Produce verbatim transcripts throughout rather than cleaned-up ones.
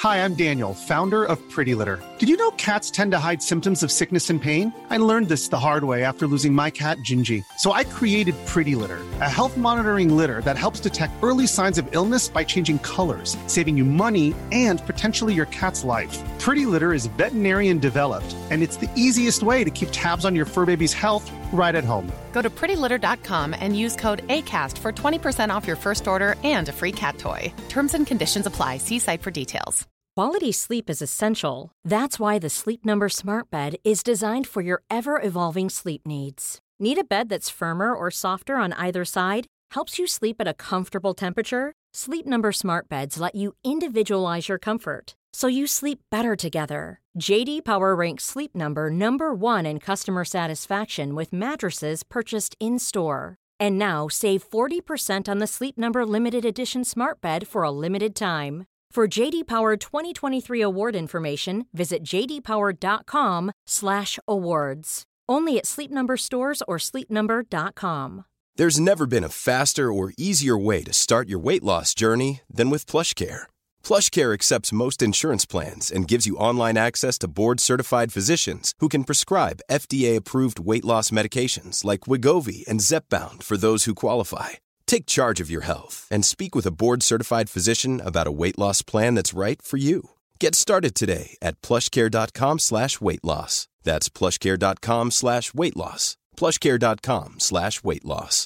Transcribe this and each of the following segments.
Hi, I'm Daniel, founder of Pretty Litter. Did you know cats tend to hide symptoms of sickness and pain? I learned this the hard way after losing my cat, Gingy. So I created Pretty Litter, a health monitoring litter that helps detect early signs of illness by changing colors, saving you money and potentially your cat's life. Pretty Litter is veterinarian developed, and it's the easiest way to keep tabs on your fur baby's health right at home. Go to pretty litter dot com and use code ACAST for twenty percent off your first order and a free cat toy. Terms and conditions apply. See site for details. Quality sleep is essential. That's why the Sleep Number Smart Bed is designed for your ever-evolving sleep needs. Need a bed that's firmer or softer on either side? Helps you sleep at a comfortable temperature? Sleep Number Smart Beds let you individualize your comfort, so you sleep better together. J D Power ranks Sleep Number number one in customer satisfaction with mattresses purchased in-store. And now, save forty percent on the Sleep Number Limited Edition Smart Bed for a limited time. For J D Power twenty twenty-three award information, visit j d power dot com slash awards. Only at Sleep Number stores or sleep number dot com. There's never been a faster or easier way to start your weight loss journey than with PlushCare. PlushCare accepts most insurance plans and gives you online access to board-certified physicians who can prescribe F D A-approved weight loss medications like Wegovy and Zepbound for those who qualify. Take charge of your health and speak with a board-certified physician about a weight loss plan that's right for you. Get started today at plushcare.com slash weight loss. That's plushcare.com slash weight loss. plushcare.com slash weight loss.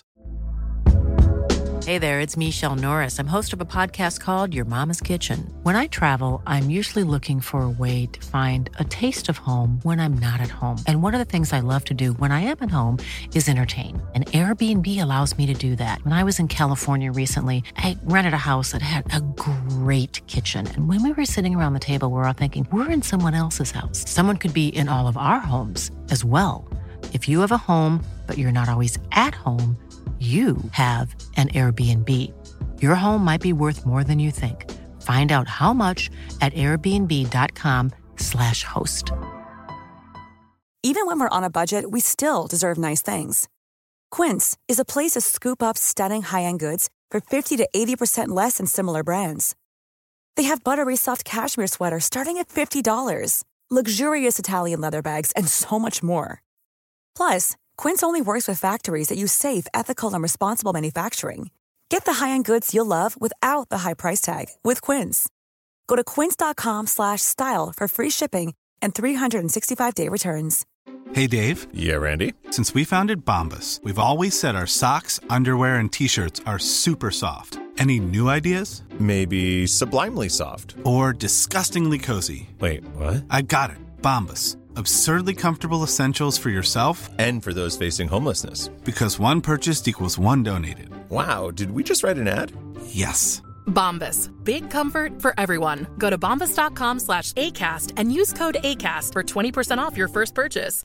Hey there, it's Michelle Norris. I'm host of a podcast called Your Mama's Kitchen. When I travel, I'm usually looking for a way to find a taste of home when I'm not at home. And one of the things I love to do when I am at home is entertain. And Airbnb allows me to do that. When I was in California recently, I rented a house that had a great kitchen. And when we were sitting around the table, we were all thinking, we're in someone else's house. Someone could be in all of our homes as well. If you have a home, but you're not always at home, you have an Airbnb. Your home might be worth more than you think. Find out how much at airbnb.com slash host. Even when we're on a budget, we still deserve nice things. Quince is a place to scoop up stunning high-end goods for fifty to eighty percent less than similar brands. They have buttery soft cashmere sweaters starting at fifty dollars, luxurious Italian leather bags, and so much more. Plus, Quince only works with factories that use safe, ethical, and responsible manufacturing. Get the high-end goods you'll love without the high price tag with Quince. Go to quince.com slash style for free shipping and three sixty-five day returns. Hey, Dave. Yeah, Randy. Since we founded Bombas, we've always said our socks, underwear, and T-shirts are super soft. Any new ideas? Maybe sublimely soft. Or disgustingly cozy. Wait, what? I got it. Bombas. Absurdly comfortable essentials for yourself and for those facing homelessness. Because one purchased equals one donated. Wow, did we just write an ad? Yes. Bombas. Big comfort for everyone. Go to bombas.com slash ACAST and use code ACAST for twenty percent off your first purchase.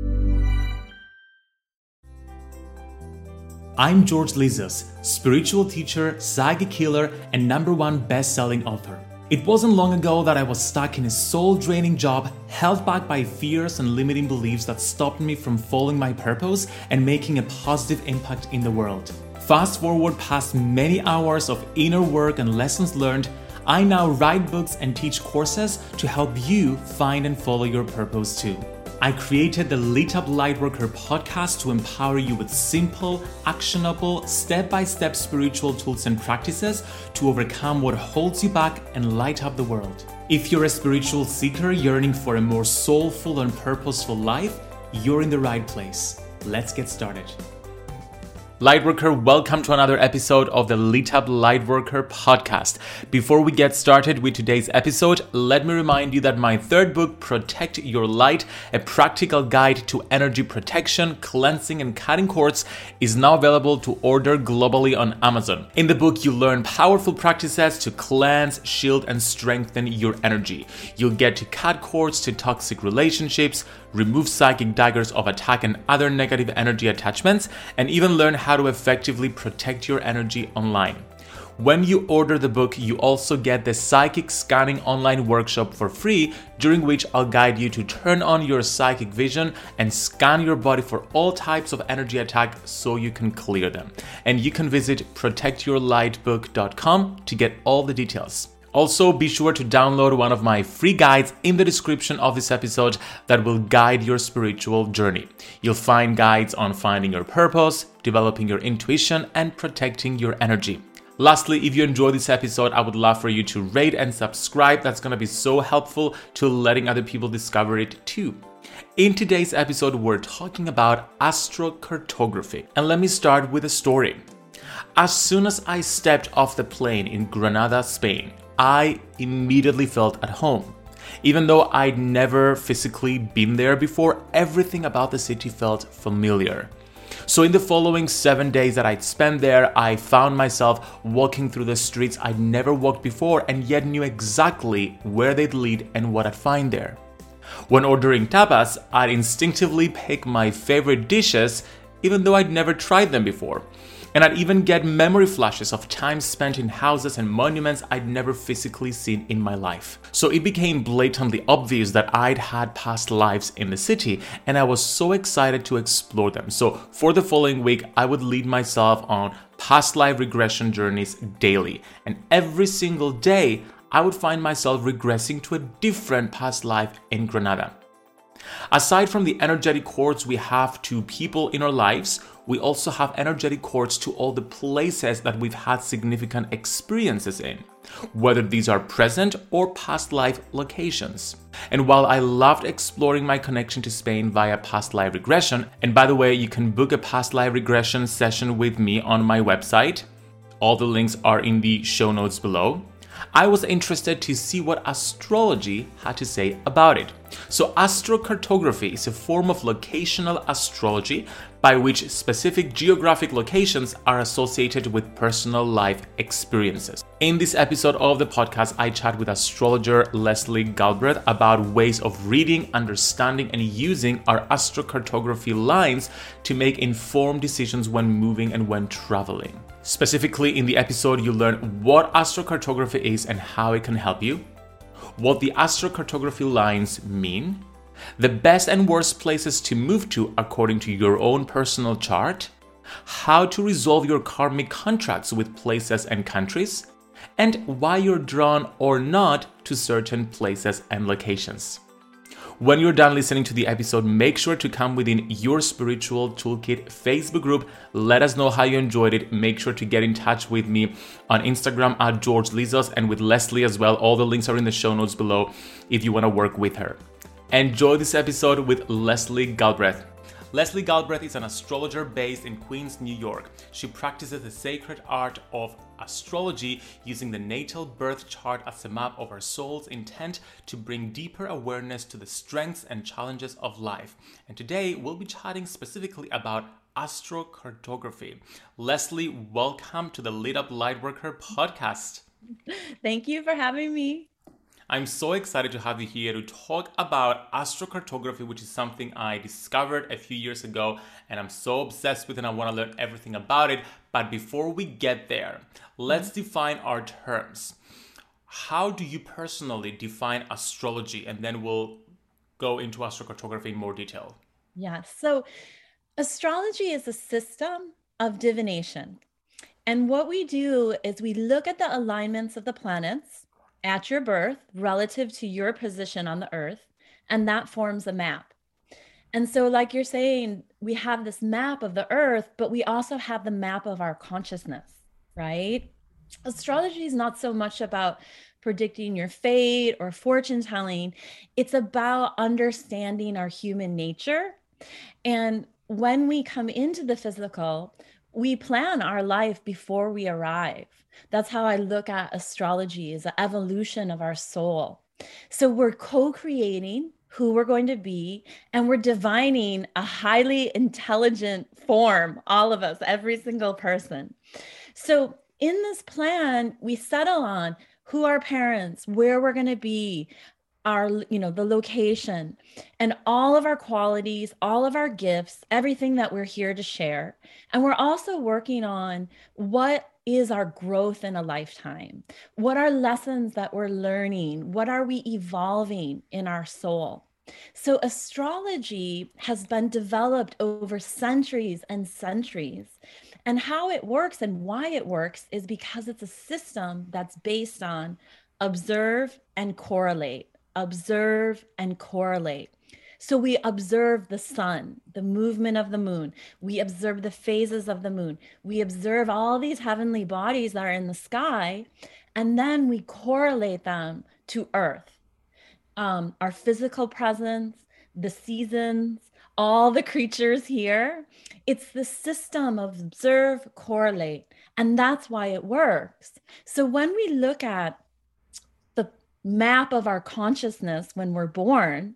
I'm George Lizos, spiritual teacher, psychic healer, and number one best-selling author. It wasn't long ago that I was stuck in a soul-draining job, held back by fears and limiting beliefs that stopped me from following my purpose and making a positive impact in the world. Fast forward past many hours of inner work and lessons learned, I now write books and teach courses to help you find and follow your purpose too. I created the Lit Up Lightworker podcast to empower you with simple, actionable, step-by-step spiritual tools and practices to overcome what holds you back and light up the world. If you're a spiritual seeker yearning for a more soulful and purposeful life, you're in the right place. Let's get started. Lightworker, welcome to another episode of the Lit Up Lightworker podcast. Before we get started with today's episode, let me remind you that my third book, Protect Your Light, a practical guide to energy protection, cleansing, and cutting cords, is now available to order globally on Amazon. In the book, you learn powerful practices to cleanse, shield, and strengthen your energy. You'll get to cut cords to toxic relationships, remove psychic daggers of attack and other negative energy attachments, and even learn how to effectively protect your energy online. When you order the book, you also get the Psychic Scanning Online Workshop for free, during which I'll guide you to turn on your psychic vision and scan your body for all types of energy attack so you can clear them. And you can visit protect your light book dot com to get all the details. Also, be sure to download one of my free guides in the description of this episode that will guide your spiritual journey. You'll find guides on finding your purpose, developing your intuition, and protecting your energy. Lastly, if you enjoyed this episode, I would love for you to rate and subscribe. That's going to be so helpful to letting other people discover it too. In today's episode, we're talking about astrocartography. And let me start with a story. As soon as I stepped off the plane in Granada, Spain, I immediately felt at home. Even though I'd never physically been there before, everything about the city felt familiar. So in the following seven days that I'd spent there, I found myself walking through the streets I'd never walked before and yet knew exactly where they'd lead and what I'd find there. When ordering tapas, I'd instinctively pick my favorite dishes even though I'd never tried them before. And I'd even get memory flashes of time spent in houses and monuments I'd never physically seen in my life. So it became blatantly obvious that I'd had past lives in the city, and I was so excited to explore them. So for the following week, I would lead myself on past life regression journeys daily. And every single day, I would find myself regressing to a different past life in Granada. Aside from the energetic cords we have to people in our lives, we also have energetic cords to all the places that we've had significant experiences in, whether these are present or past life locations. And while I loved exploring my connection to Spain via past life regression, and by the way, you can book a past life regression session with me on my website. All the links are in the show notes below. I was interested to see what astrology had to say about it. So astrocartography is a form of locational astrology by which specific geographic locations are associated with personal life experiences. In this episode of the podcast, I chat with astrologer Leslie Galbraith about ways of reading, understanding, and using our astrocartography lines to make informed decisions when moving and when traveling. Specifically, in the episode, you learn what astrocartography is and how it can help you, what the astrocartography lines mean, the best and worst places to move to according to your own personal chart, how to resolve your karmic contracts with places and countries, and why you're drawn or not to certain places and locations. When you're done listening to the episode, make sure to come within your Spiritual Toolkit Facebook group. Let us know how you enjoyed it. Make sure to get in touch with me on Instagram at George Lizos and with Leslie as well. All the links are in the show notes below if you want to work with her. Enjoy this episode with Leslie Galbraith. Leslie Galbraith is an astrologer based in Queens, New York. She practices the sacred art of astrology using the natal birth chart as a map of our soul's intent to bring deeper awareness to the strengths and challenges of life. And today we'll be chatting specifically about astrocartography. Leslie, welcome to the Lit Up Lightworker podcast. Thank you for having me. I'm so excited to have you here to talk about astrocartography, which is something I discovered a few years ago, and I'm so obsessed with it and I want to learn everything about it. But before we get there, let's define our terms. How do you personally define astrology? And then we'll go into astrocartography in more detail. Yeah, so astrology is a system of divination. And what we do is we look at the alignments of the planets at your birth relative to your position on the earth, and that forms a map. And so like you're saying, we have this map of the earth, but we also have the map of our consciousness, right? Astrology is not so much about predicting your fate or fortune telling. It's about understanding our human nature. And when we come into the physical, we plan our life before we arrive. That's how I look at astrology, as an evolution of our soul. So we're co-creating who we're going to be, and we're divining a highly intelligent form, all of us, every single person. So in this plan, we settle on who our parents, where we're going to be, our, you know, the location, and all of our qualities, all of our gifts, everything that we're here to share. And we're also working on what is our growth in a lifetime? What are lessons that we're learning? What are we evolving in our soul? So astrology has been developed over centuries and centuries. And how it works and why it works is because it's a system that's based on observe and correlate, observe and correlate. So we observe the sun, the movement of the moon. We observe the phases of the moon. We observe all these heavenly bodies that are in the sky, and then we correlate them to Earth. Um, our physical presence, the seasons, all the creatures here. It's the system of observe, correlate, and that's why it works. So when we look at the map of our consciousness when we're born,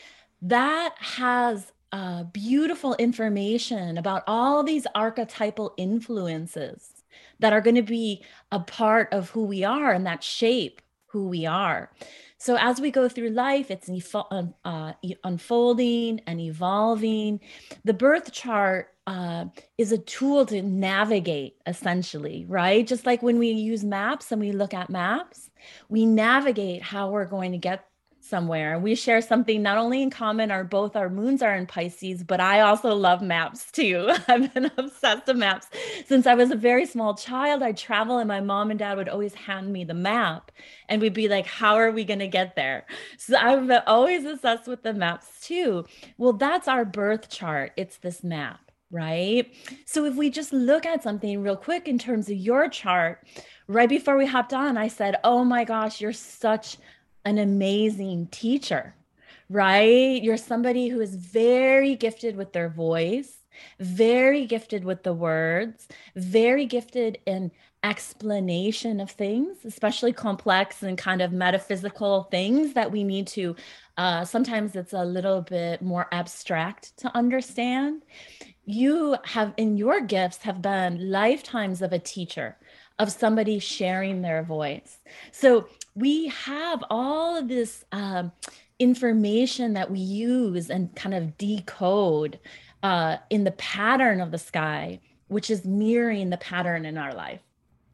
that has uh, beautiful information about all these archetypal influences that are going to be a part of who we are and that shape who we are. So as we go through life, it's uh, unfolding and evolving. The birth chart uh, is a tool to navigate, essentially, right? Just like when we use maps and we look at maps, we navigate how we're going to get somewhere. We share something not only in common, our both our moons are in Pisces, but I also love maps too. I've been obsessed with maps since I was a very small child. I'd travel and my mom and dad would always hand me the map and we'd be like, how are we going to get there? So I've been always obsessed with the maps too. Well, that's our birth chart. It's this map, right? So if we just look at something real quick in terms of your chart, right before we hopped on, I said, oh my gosh, you're such an amazing teacher, right? You're somebody who is very gifted with their voice, very gifted with the words, very gifted in explanation of things, especially complex and kind of metaphysical things that we need to, uh, sometimes it's a little bit more abstract to understand. You have, in your gifts, have been lifetimes of a teacher, of somebody sharing their voice. So we have all of this um, information that we use and kind of decode uh, in the pattern of the sky, which is mirroring the pattern in our life.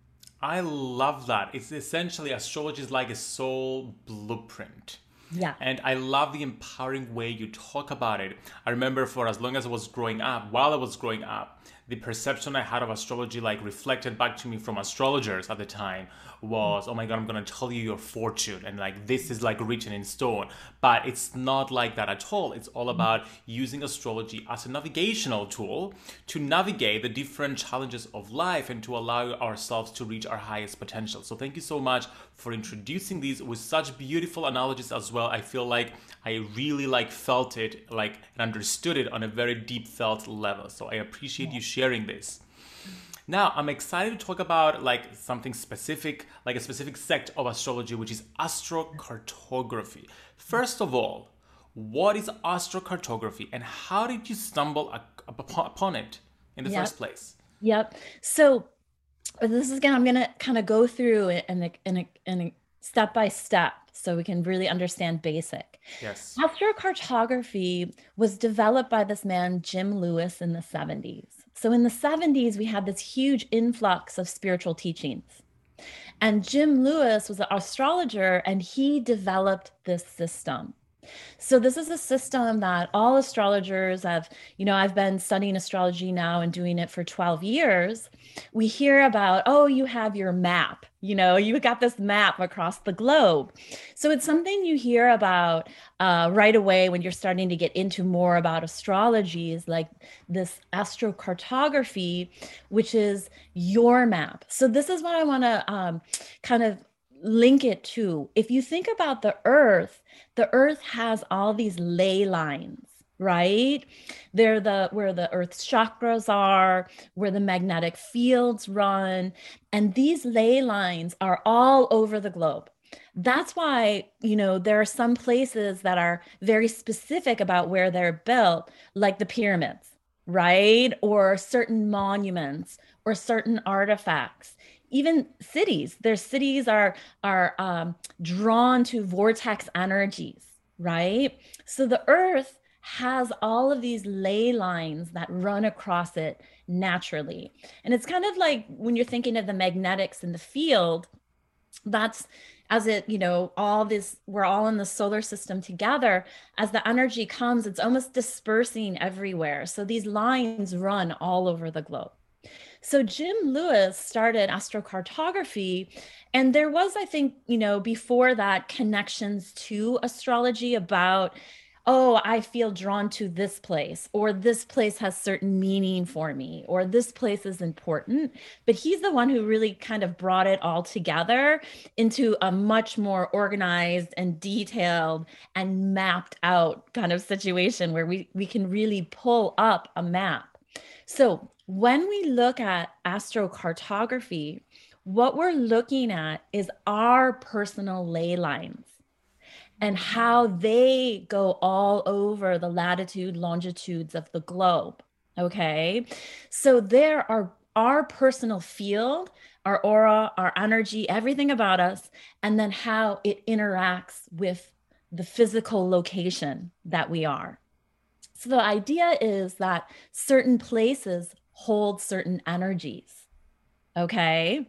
I love that. It's essentially, astrology is like a soul blueprint. Yeah. And I love the empowering way you talk about it. I remember for as long as I was growing up, while I was growing up, the perception I had of astrology, like reflected back to me from astrologers at the time, was, oh my God, I'm going to tell you your fortune. And like, this is like written in stone. But it's not like that at all. It's all about using astrology as a navigational tool to navigate the different challenges of life and to allow ourselves to reach our highest potential. So thank you so much for introducing these with such beautiful analogies as well. I feel like I really like felt it, like, and understood it on a very deep felt level. So I appreciate you sharing this. Now, I'm excited to talk about like something specific, like a specific sect of astrology, which is astrocartography. First of all, what is astrocartography and how did you stumble upon it in the yep. first place? Yep. So this is again, I'm going to kind of go through it in a, in a, in a step by step so we can really understand basic. Yes. Astrocartography was developed by this man, Jim Lewis, in the seventies. So in the seventies, we had this huge influx of spiritual teachings. And Jim Lewis was an astrologer and he developed this system. So this is a system that all astrologers have, you know, I've been studying astrology now and doing it for twelve years. We hear about, oh, you have your map, you know, you got this map across the globe. So it's something you hear about uh, right away when you're starting to get into more about astrology, is like this astrocartography, which is your map. So this is what I want to um, kind of link it to. If you think about the earth, the earth has all these ley lines, right? They're the where the earth's chakras are, where the magnetic fields run, and these ley lines are all over the globe. That's why, you know, there are some places that are very specific about where they're built, like the pyramids, right? Or certain monuments or certain artifacts. Even cities, their cities are, are um, drawn to vortex energies, right? So the earth has all of these ley lines that run across it naturally. And it's kind of like when you're thinking of the magnetics in the field, that's as it, you know, all this, we're all in the solar system together. As the energy comes, it's almost dispersing everywhere. So these lines run all over the globe. So Jim Lewis started astrocartography, and there was, I think, you know, before that, connections to astrology about, oh, I feel drawn to this place, or this place has certain meaning for me, or this place is important. But he's the one who really kind of brought it all together into a much more organized and detailed and mapped out kind of situation where we, we can really pull up a map. So when we look at astrocartography, what we're looking at is our personal ley lines and how they go all over the latitude, longitudes of the globe, okay? So there are our personal field, our aura, our energy, everything about us, and then how it interacts with the physical location that we are. So the idea is that certain places hold certain energies, okay?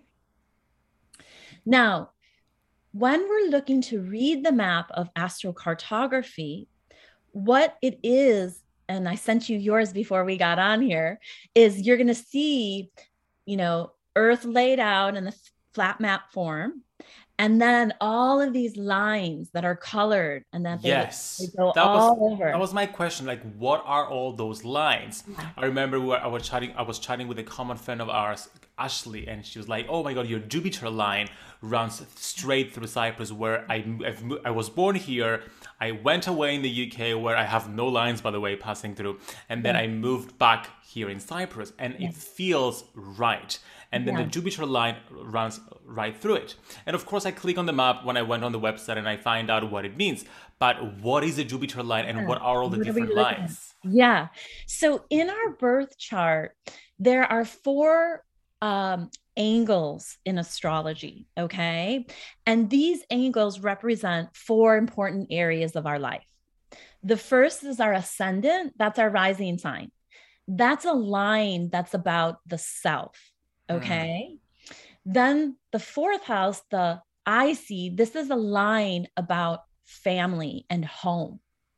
Now, when we're looking to read the map of astrocartography, what it is, and I sent you yours before we got on here, is you're going to see, you know, Earth laid out in the flat map form, and then all of these lines that are colored, and that they, yes, they go that all was, over. That was my question. Like, what are all those lines? I remember we were, I was chatting. I was chatting with a common friend of ours, Ashley, and she was like, "Oh my God, your Jupiter line runs straight through Cyprus, where I I've, I was born here. I went away in the U K, where I have no lines, by the way, passing through, and then yeah. I moved back here in Cyprus, and yeah. it feels right." And then yeah. the Jupiter line runs right through it. And of course, I click on the map when I went on the website and I find out what it means. But what is a Jupiter line and yeah. what are all the what different lines? Yeah. So in our birth chart, there are four um, angles in astrology, okay? And these angles represent four important areas of our life. The first is our ascendant. That's our rising sign. That's a line that's about the self. Okay. Mm. Then the fourth house, the I C, this is a line about family and home.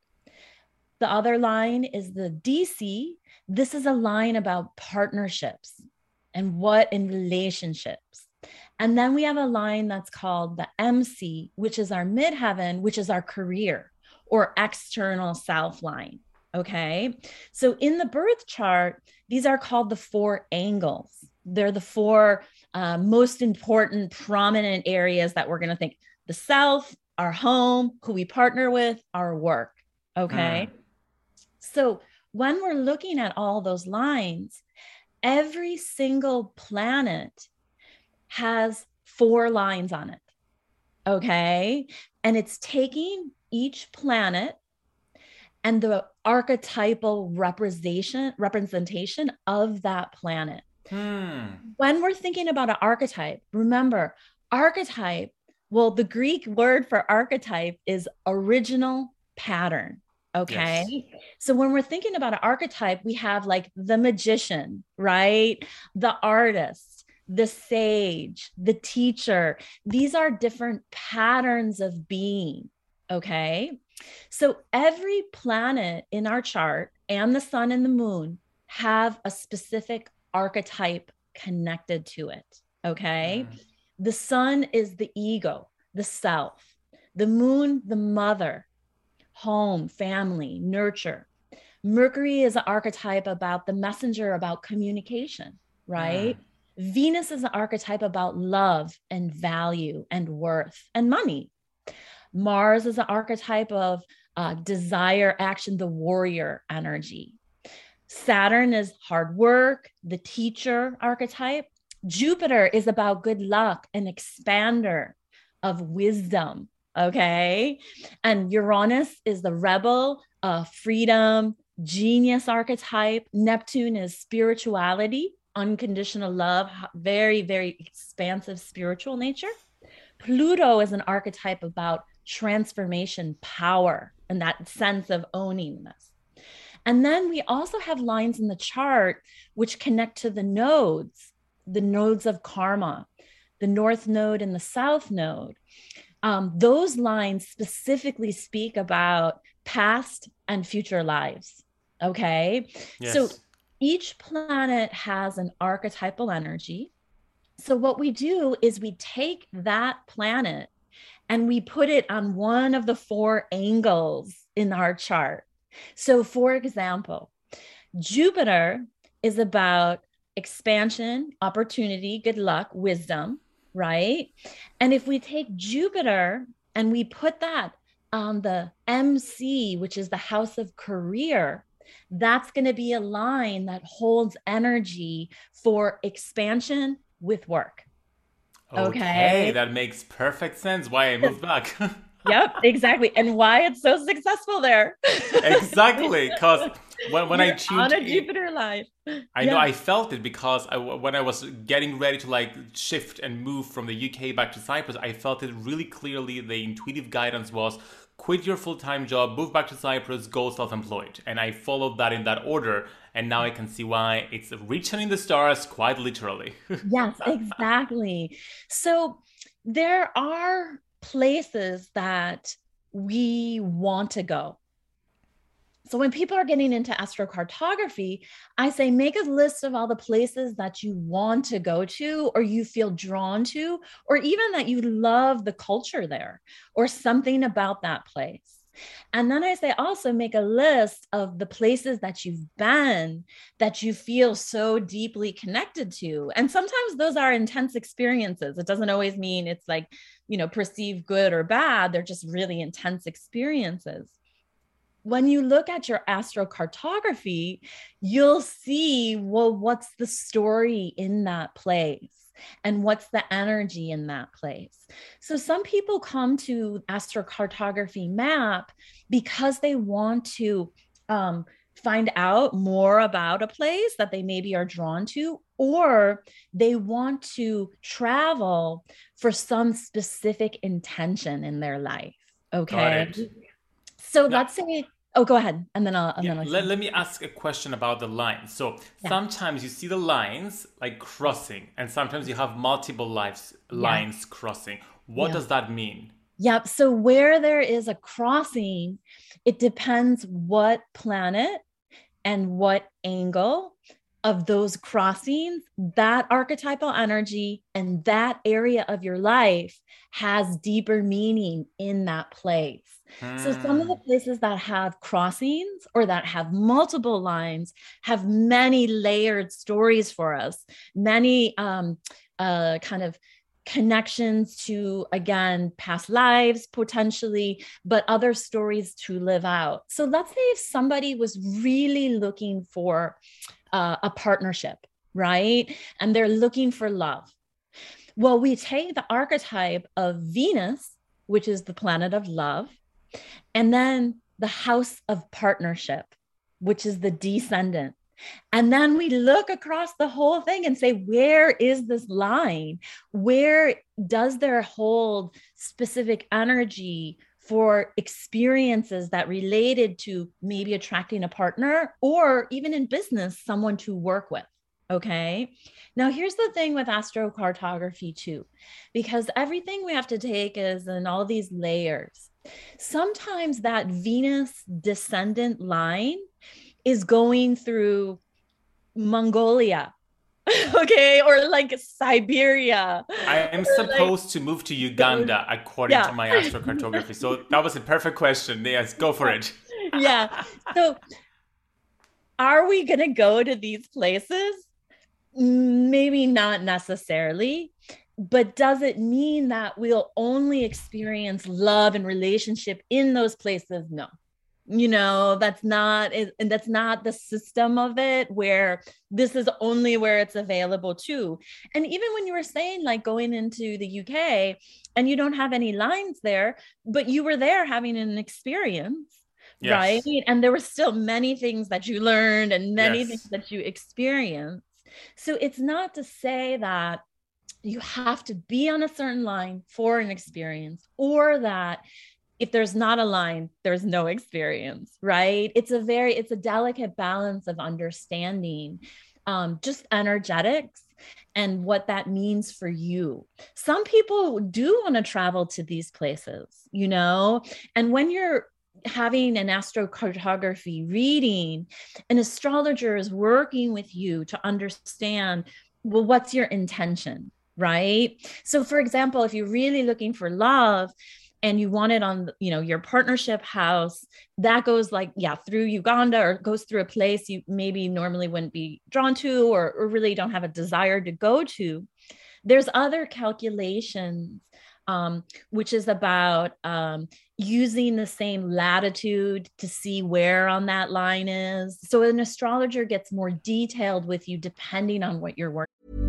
The other line is the D C. This is a line about partnerships and what in relationships. And then we have a line that's called the M C, which is our midheaven, which is our career or external self line. Okay. So in the birth chart, these are called the four angles. They're the four uh, most important, prominent areas that we're going to think: the self, our home, who we partner with, our work. Okay. Mm. So when we're looking at all those lines, every single planet has four lines on it. Okay. And it's taking each planet and the archetypal representation, representation of that planet. Hmm. When we're thinking about an archetype, remember, archetype, well, the Greek word for archetype is original pattern. Okay. Yes. So when we're thinking about an archetype, we have like the magician, right? The artist, the sage, the teacher. These are different patterns of being. Okay. So every planet in our chart and the sun and the moon have a specific archetype connected to it. Okay. Mm. The sun is the ego, the self. The moon, the mother, home, family, nurture. Mercury is an archetype about the messenger, about communication, right? Mm. Venus is an archetype about love and value and worth and money. Mars is an archetype of uh, desire, action, the warrior energy. Saturn is hard work, the teacher archetype. Jupiter is about good luck, an expander of wisdom, okay? And Uranus is the rebel, uh, freedom, genius archetype. Neptune is spirituality, unconditional love, very, very expansive spiritual nature. Pluto is an archetype about transformation, power, and that sense of owning this. And then we also have lines in the chart which connect to the nodes, the nodes of karma, the north node and the south node. Um, those lines specifically speak about past and future lives. Okay. Yes. So each planet has an archetypal energy. So what we do is we take that planet and we put it on one of the four angles in our chart. So for example, Jupiter is about expansion, opportunity, good luck, wisdom, right? And if we take Jupiter and we put that on the M C, which is the house of career, that's going to be a line that holds energy for expansion with work. Okay, okay? That makes perfect sense why I moved back. Yep, exactly. And why it's so successful there. Exactly, because when, when I tuned on a in, Jupiter line. I yeah. know I felt it because I, when I was getting ready to like shift and move from the U K back to Cyprus, I felt it really clearly. The intuitive guidance was quit your full-time job, move back to Cyprus, go self-employed. And I followed that in that order. And now I can see why it's written in the stars, quite literally. Yes, exactly. So there are places that we want to go. So when people are getting into astrocartography, I say, make a list of all the places that you want to go to, or you feel drawn to, or even that you love the culture there or something about that place. And then I say, also make a list of the places that you've been that you feel so deeply connected to. And sometimes those are intense experiences. It doesn't always mean it's like, you know, perceived good or bad. They're just really intense experiences. When you look at your astrocartography, you'll see, well, what's the story in that place? And what's the energy in that place? So some people come to astrocartography map because they want to um, find out more about a place that they maybe are drawn to, or they want to travel for some specific intention in their life. Okay. So now, let's say, oh, go ahead. And then I'll, and yeah, then I'll let, let me ask a question about the lines. So yeah. sometimes you see the lines like crossing, and sometimes you have multiple lives, lines yeah. crossing. What yeah. does that mean? Yep. So where there is a crossing, it depends what planet and what angle of those crossings, that archetypal energy and that area of your life has deeper meaning in that place. Hmm. So some of the places that have crossings or that have multiple lines have many layered stories for us, many um, uh, kind of connections to, again, past lives potentially, but other stories to live out. So let's say if somebody was really looking for uh, a partnership, right? And they're looking for love. Well, we take the archetype of Venus, which is the planet of love, and then the house of partnership, which is the descendant. And then we look across the whole thing and say, where is this line? Where does there hold specific energy for experiences that related to maybe attracting a partner, or even in business, someone to work with? Okay. Now, here's the thing with astrocartography too, because everything we have to take is in all these layers. Sometimes that Venus descendant line is going through Mongolia, okay, or like Siberia. I am supposed like, to move to Uganda according yeah. to my astrocartography. So that was a perfect question. Yes, go for it. Yeah. So are we going to go to these places? Maybe not necessarily. But does it mean that we'll only experience love and relationship in those places? No. You know, that's not, and that's not the system of it, where this is only where it's available to. And even when you were saying like going into the U K and you don't have any lines there, but you were there having an experience, yes. right? And there were still many things that you learned and many yes. things that you experienced. So it's not to say that you have to be on a certain line for an experience, or that if there's not a line, there's no experience, right? It's a very, it's a delicate balance of understanding um, just energetics and what that means for you. Some people do want to travel to these places, you know, and when you're having an astrocartography reading, an astrologer is working with you to understand, well, what's your intention, right? So for example, if you're really looking for love and you want it on, you know, your partnership house, that goes like, yeah, through Uganda, or goes through a place you maybe normally wouldn't be drawn to, or, or really don't have a desire to go to. There's other calculations, um, which is about um, using the same latitude to see where on that line is. So an astrologer gets more detailed with you depending on what you're working.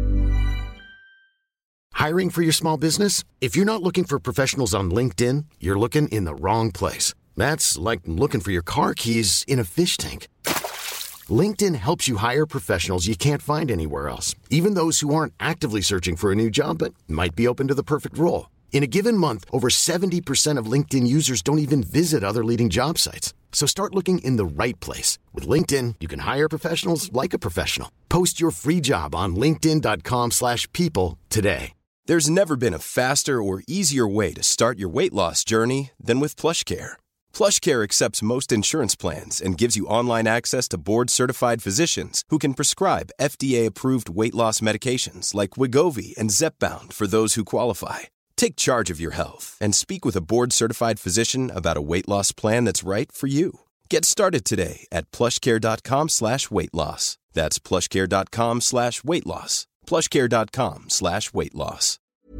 Hiring for your small business? If you're not looking for professionals on LinkedIn, you're looking in the wrong place. That's like looking for your car keys in a fish tank. LinkedIn helps you hire professionals you can't find anywhere else, even those who aren't actively searching for a new job but might be open to the perfect role. In a given month, over seventy percent of LinkedIn users don't even visit other leading job sites. So start looking in the right place. With LinkedIn, you can hire professionals like a professional. Post your free job on linkedin dot com slash people today. There's never been a faster or easier way to start your weight loss journey than with PlushCare. PlushCare accepts most insurance plans and gives you online access to board-certified physicians who can prescribe F D A-approved weight loss medications like Wegovy and Zepbound for those who qualify. Take charge of your health and speak with a board-certified physician about a weight loss plan that's right for you. Get started today at plushcare.com slash weight loss. That's plushcare.com slash weight loss. plushcare.com slash weight loss.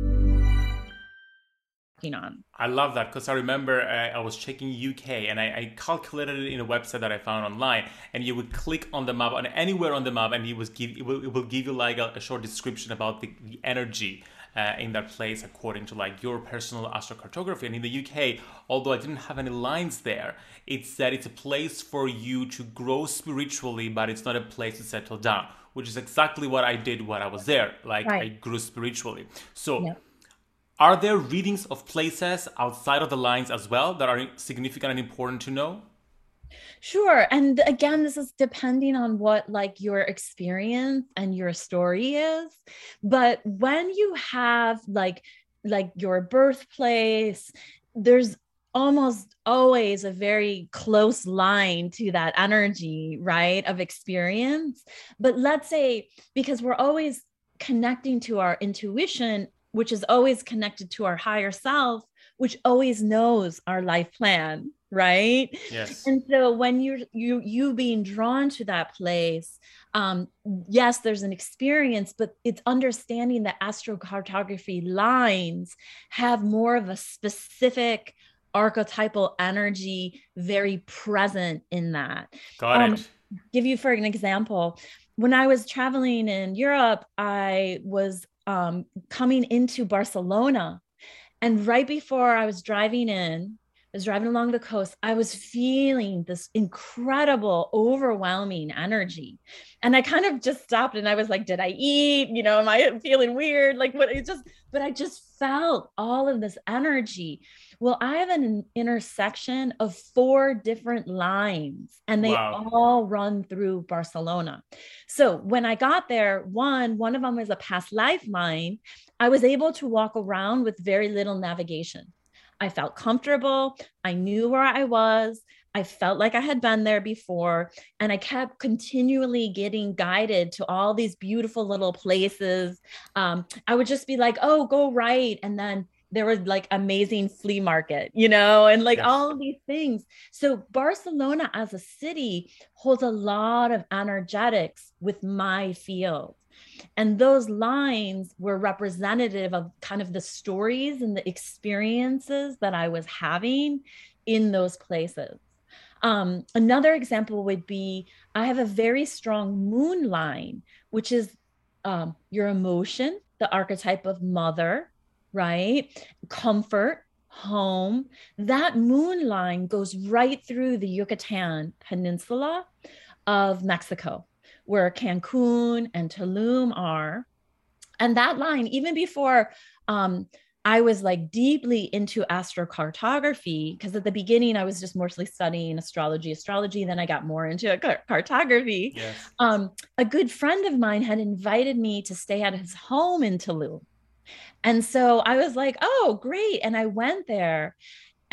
On. I love that, because I remember uh, I was checking U K and I, I calculated it in a website that I found online, and you would click on the map, on anywhere on the map, and it, was give, it, will, it will give you like a, a short description about the, the energy uh, in that place according to like your personal astrocartography. And in the U K, although I didn't have any lines there, it said it's a place for you to grow spiritually, but it's not a place to settle down, which is exactly what I did when I was there. Like right. I grew spiritually. So yeah. Are there readings of places outside of the lines as well that are significant and important to know? Sure. And again, this is depending on what like your experience and your story is. But when you have like, like your birthplace, there's almost always a very close line to that energy, right, of experience. But let's say, because we're always connecting to our intuition, which is always connected to our higher self, which always knows our life plan, right? Yes. And so when you're you you being drawn to that place, um, yes, there's an experience, but it's understanding that astrocartography lines have more of a specific archetypal energy very present in that. Got um, it. Give you for an example, when I was traveling in Europe, I was um, coming into Barcelona, and right before I was driving in, I was driving along the coast, I was feeling this incredible, overwhelming energy. And I kind of just stopped and I was like, did I eat? You know, am I feeling weird? Like what it just, but I just felt all of this energy. Well, I have an intersection of four different lines, and they wow. all run through Barcelona. So when I got there, one, one of them was a past life line. I was able to walk around with very little navigation. I felt comfortable. I knew where I was. I felt like I had been there before. And I kept continually getting guided to all these beautiful little places. Um, I would just be like, oh, go right. And then there was like amazing flea market, you know, and like yes. all of these things. So Barcelona as a city holds a lot of energetics with my field. And those lines were representative of kind of the stories and the experiences that I was having in those places. Um, another example would be, I have a very strong moon line, which is um, your emotion, the archetype of mother, right? Comfort, home. That moon line goes right through the Yucatan Peninsula of Mexico, where Cancun and Tulum are. And that line, even before um, I was like deeply into astrocartography, because at the beginning I was just mostly studying astrology, astrology. Then I got more into cartography. Yes. Um, a good friend of mine had invited me to stay at his home in Tulum. And so I was like, oh, great. And I went there.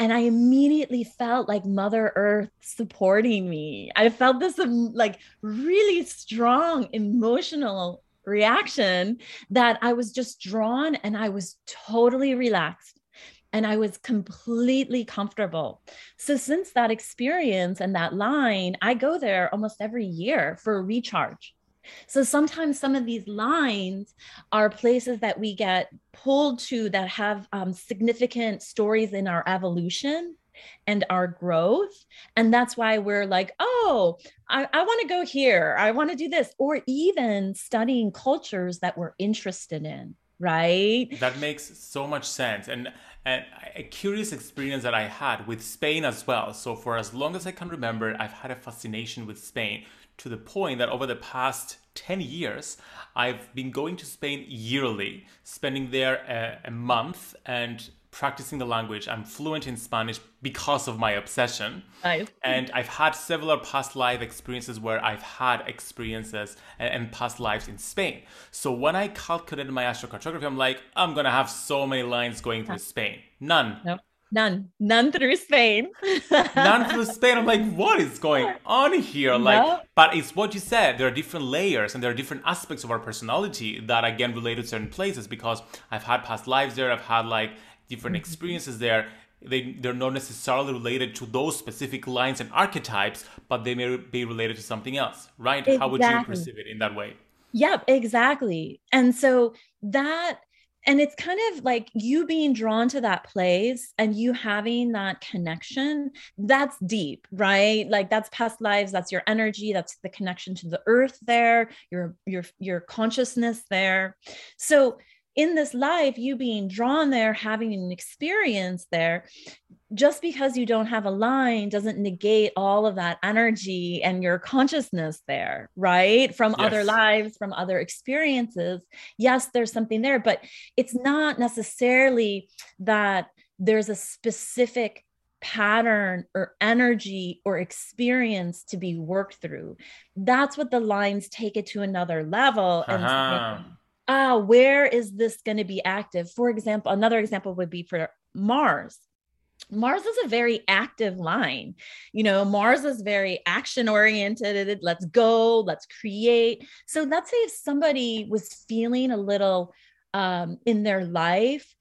And I immediately felt like Mother Earth supporting me. I felt this um, like really strong emotional reaction that I was just drawn, and I was totally relaxed. And I was completely comfortable. So since that experience and that line, I go there almost every year for a recharge. So sometimes some of these lines are places that we get pulled to that have um, significant stories in our evolution and our growth. And that's why we're like, oh, I, I want to go here. I want to do this. Or even studying cultures that we're interested in, right? That makes so much sense. And And a curious experience that I had with Spain as well. So for as long as I can remember, I've had a fascination with Spain, to the point that over the past ten years, I've been going to Spain yearly, spending there a, a month and practicing the language. I'm fluent in Spanish because of my obsession. Nice. And I've had several past life experiences where I've had experiences and, and past lives in Spain. So when I calculated my astrocartography, I'm like, I'm going to have so many lines going through Spain. None. No, none. None through Spain. None through Spain. I'm like, what is going on here? Like, No. but it's what you said. There are different layers and there are different aspects of our personality that again relate to certain places, because I've had past lives there. I've had like different experiences there. They, they're not necessarily related to those specific lines and archetypes, but they may be related to something else, right? Exactly. How would you perceive it in that way? Yep, exactly. And so that, and it's kind of like you being drawn to that place and you having that connection, that's deep, right? Like that's past lives, that's your energy, that's the connection to the earth there, your, your, your consciousness there. So in this life, you being drawn there, having an experience there, just because you don't have a line doesn't negate all of that energy and your consciousness there, right? From Yes. other lives, from other experiences. Yes, there's something there, but it's not necessarily that there's a specific pattern or energy or experience to be worked through. That's what the lines take it to another level. And Uh-huh. say, ah, where is this going to be active? For example, another example would be for Mars. Mars is a very active line. You know, Mars is very action oriented. Let's go, let's create. So let's say if somebody was feeling a little um, in their life,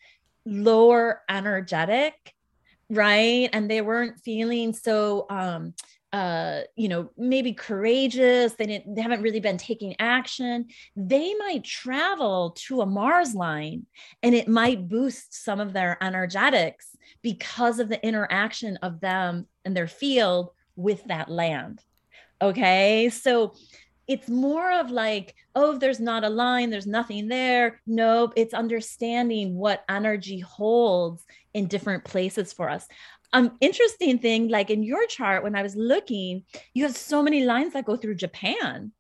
lower energetic, right? And they weren't feeling so, um, uh, you know, maybe courageous. They didn't, they haven't really been taking action. They might travel to a Mars line and it might boost some of their energetics because of the interaction of them and their field with that land. Okay. So it's more of like, oh, there's not a line, there's nothing there. Nope. It's understanding what energy holds in different places for us. Um, interesting thing, like in your chart, when I was looking, you have so many lines that go through Japan.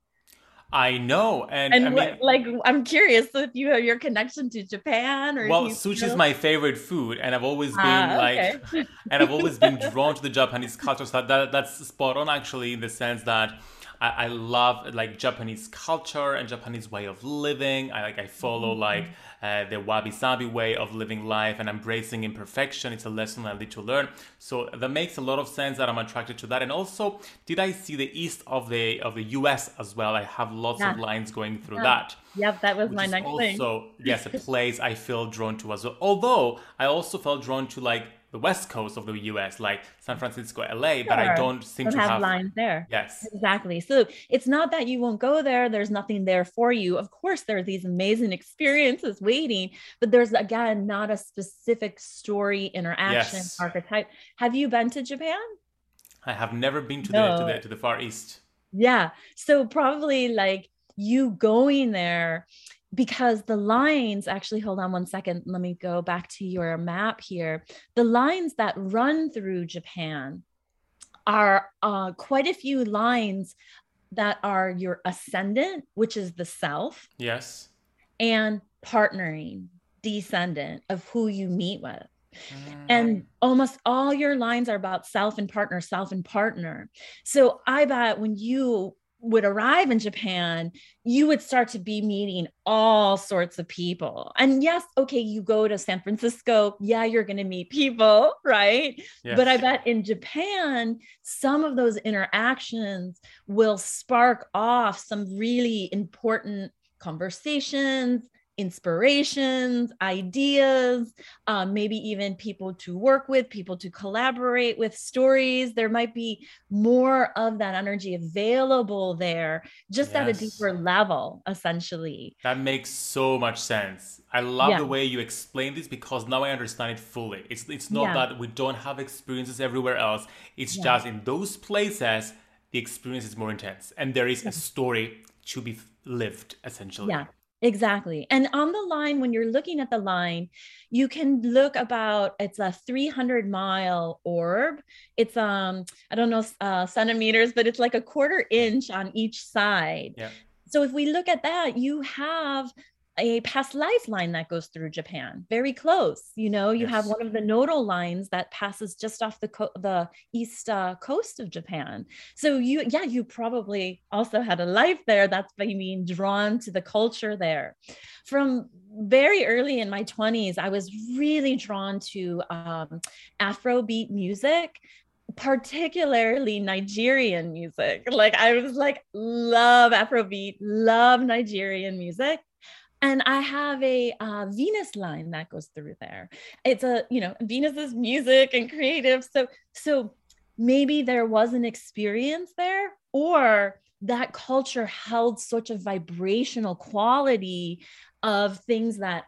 I know. And, And I mean, what, like, I'm curious if you have your connection to Japan or. well, if you sushi feel- is my favorite food, and I've always been Ah, like, okay. and I've always been drawn to the Japanese culture. So that that's spot on, actually, in the sense that I, I love like Japanese culture and Japanese way of living. I like I follow Mm-hmm. like uh, the wabi-sabi way of living life and embracing imperfection. It's a lesson I need to learn. So that makes a lot of sense that I'm attracted to that. And also, did I see the east of the of the U S as well? I have lots Yeah. of lines going through Yeah. that. Yep, that was Which my is next thing. also, yes, a place I feel drawn to as well. Although I also felt drawn to like the west coast of the U S, like San Francisco, L A, but I Sure. don't seem Don't to have have lines there. Yes. Exactly. So it's not that you won't go there. There's nothing there for you. Of course, there are these amazing experiences waiting, but there's again not a specific story, interaction, Yes. archetype. Have you been to Japan? I have never been to No. the to the to the Far East. Yeah. So probably like you going there, because the lines actually, hold on one second. Let me go back to your map here. The lines that run through Japan are uh, quite a few lines that are your ascendant, which is the self, Yes. and partnering, descendant of who you meet with. And almost all your lines are about self and partner, self and partner. So I bet when you would arrive in Japan, you would start to be meeting all sorts of people. And yes, okay, you go to San Francisco, yeah, you're going to meet people, right? Yes. But I bet in Japan, some of those interactions will spark off some really important conversations, inspirations, ideas, um, maybe even people to work with, people to collaborate with, stories. There might be more of that energy available there, just yes. at a deeper level, essentially. That makes so much sense. I love yeah. the way you explain this, because now I understand it fully. It's it's not yeah. that we don't have experiences everywhere else. It's yeah. just in those places, the experience is more intense. And there is a story to be lived, essentially. Yeah. Exactly. And on the line, when you're looking at the line, you can look about, it's a three hundred mile orb. It's, um, I don't know, uh, centimeters, but it's like a quarter inch on each side. Yeah. So if we look at that, you have a past life line that goes through Japan, very close. You know, you yes. have one of the nodal lines that passes just off the co- the east uh, coast of Japan. So you, yeah, you probably also had a life there. That's by being drawn to the culture there. From very early in my twenties, I was really drawn to um, Afrobeat music, particularly Nigerian music. Like I was like, love Afrobeat, love Nigerian music. And I have a uh, Venus line that goes through there. It's a, you know, Venus is music and creative. So, so maybe there was an experience there, or that culture held such a vibrational quality of things that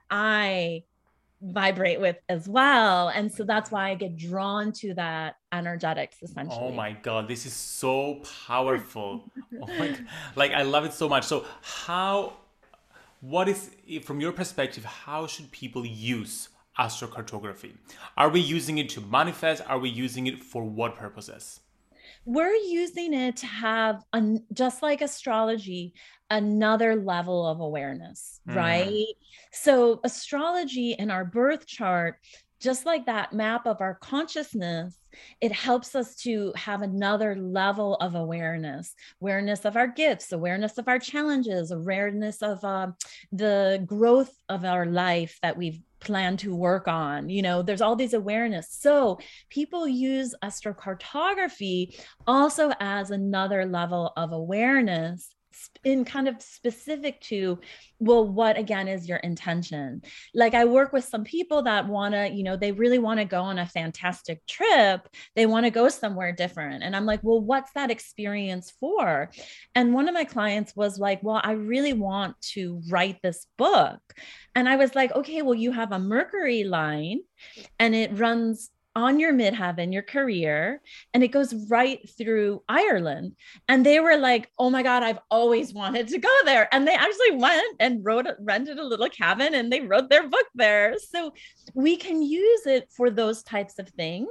I vibrate with as well. And so that's why I get drawn to that energetics, essentially. Oh my God, this is so powerful. Oh my God. Like, I love it so much. So how... What is, from your perspective, how should people use astrocartography? Are we using it to manifest? Are we using it for what purposes? We're using it to have, an, just like astrology, another level of awareness, mm. right? So astrology in our birth chart, just like that map of our consciousness, it helps us to have another level of awareness, awareness of our gifts, awareness of our challenges, awareness of uh, the growth of our life that we've planned to work on. You know, there's all these awareness. So people use astrocartography also as another level of awareness, in kind of specific to, well, what again is your intention? Like I work with some people that want to, you know, they really want to go on a fantastic trip. They want to go somewhere different. And I'm like, well, what's that experience for? And one of my clients was like, well, I really want to write this book. And I was like, okay, well, you have a Mercury line and it runs on your midheaven, your career, and it goes right through Ireland. And they were like, oh my God, I've always wanted to go there. And they actually went and wrote, rented a little cabin and they wrote their book there. So we can use it for those types of things.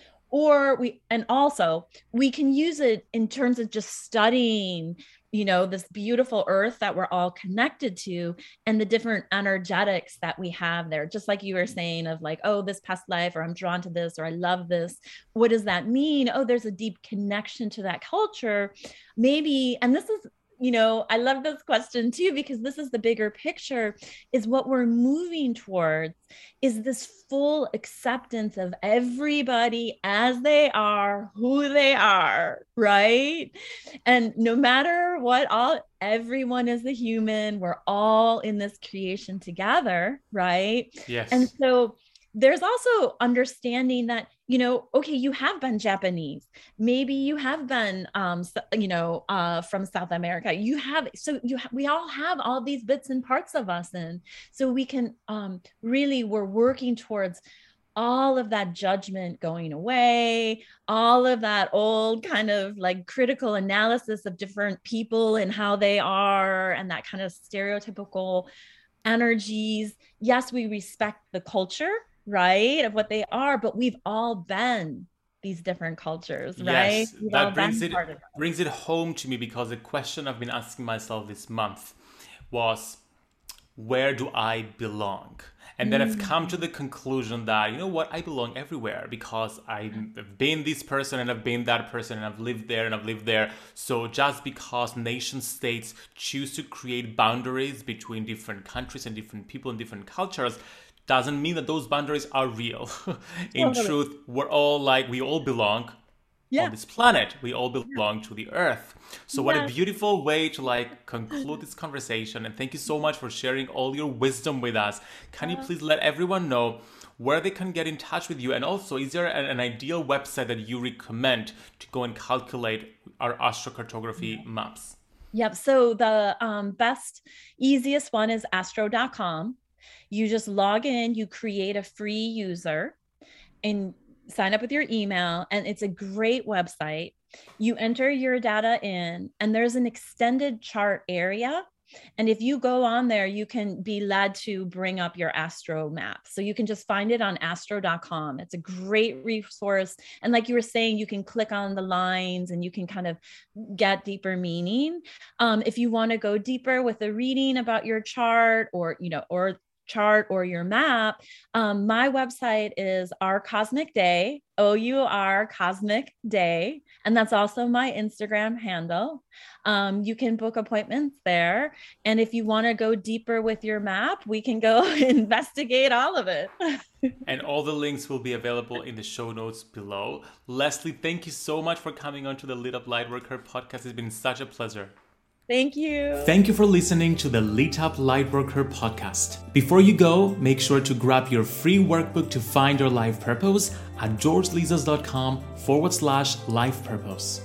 Or we, and also we can use it in terms of just studying, you know, this beautiful earth that we're all connected to and the different energetics that we have there. Just like you were saying of like, oh, this past life, or I'm drawn to this, or I love this. What does that mean? Oh, there's a deep connection to that culture. Maybe, and this is, you know, I love this question too, because this is the bigger picture, is what we're moving towards is this full acceptance of everybody as they are, who they are, right? And no matter what, all everyone is a human. We're all in this creation together, right? Yes. And so there's also understanding that, you know, okay, you have been Japanese. Maybe you have been, um, you know, uh, from South America. You have, so you, ha- we all have all these bits and parts of us. And so we can um, really, we're working towards all of that judgment going away, all of that old kind of like critical analysis of different people and how they are, and that kind of stereotypical energies. Yes, we respect the culture, right, of what they are, but we've all been these different cultures, right? Yes, we've that brings it brings it home to me, because the question I've been asking myself this month was, where do I belong? And then I've come to the conclusion that, you know what, I belong everywhere because I've been this person and I've been that person and I've lived there and I've lived there. So just because nation states choose to create boundaries between different countries and different people and different cultures doesn't mean that those boundaries are real. In totally. Truth, we're all like, we all belong yeah. on this planet. We all belong to the earth. So what yeah. a beautiful way to like conclude this conversation. And thank you so much for sharing all your wisdom with us. Can you please let everyone know where they can get in touch with you? And also, is there an, an ideal website that you recommend to go and calculate our astrocartography maps? Yep. So the um, best, easiest one is astro dot com. You just log in, you create a free user and sign up with your email. And it's a great website. You enter your data in and there's an extended chart area. And if you go on there, you can be led to bring up your astro map. So you can just find it on astro dot com. It's a great resource. And like you were saying, you can click on the lines and you can kind of get deeper meaning. Um, if you want to go deeper with a reading about your chart or, you know, or chart or your map, um, my website is Our Cosmic Day, O U R Cosmic Day. And that's also my Instagram handle. Um, you can book appointments there. And if you want to go deeper with your map, we can go investigate all of it. And all the links will be available in the show notes below. Leslie, thank you so much for coming on to the Lit Up Lightworker podcast. It's been such a pleasure. Thank you. Thank you for listening to the Lit Up Lightworker podcast. Before you go, make sure to grab your free workbook to find your life purpose at georgelizos.com forward slash life purpose.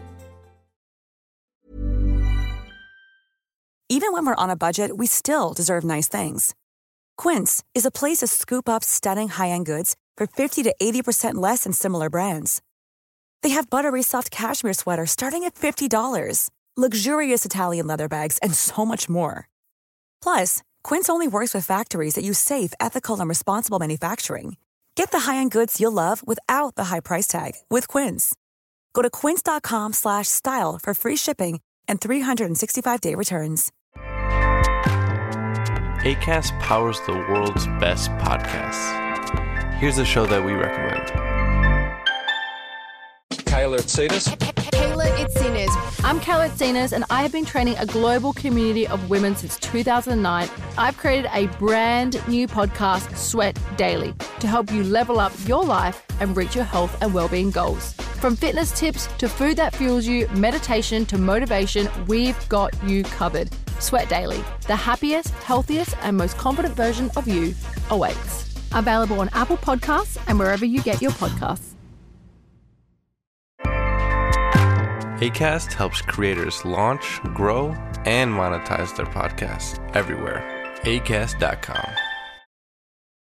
Even when we're on a budget, we still deserve nice things. Quince is a place to scoop up stunning high-end goods for fifty to eighty percent less than similar brands. They have buttery soft cashmere sweaters starting at fifty dollars. Luxurious Italian leather bags, and so much more. Plus, Quince only works with factories that use safe, ethical, and responsible manufacturing. Get the high-end goods you'll love without the high price tag with Quince. Go to quince.com slash style for free shipping and three sixty-five day returns. Acast powers the world's best podcasts. Here's a show that we recommend. Kayla Itsinas. Kayla Itsinas. I'm Kayla Itsinas, and I have been training a global community of women since two thousand nine. I've created a brand new podcast, Sweat Daily, to help you level up your life and reach your health and well-being goals. From fitness tips to food that fuels you, meditation to motivation, we've got you covered. Sweat Daily, the happiest, healthiest, and most confident version of you awaits. Available on Apple Podcasts and wherever you get your podcasts. Acast helps creators launch, grow, and monetize their podcasts everywhere. acast dot com.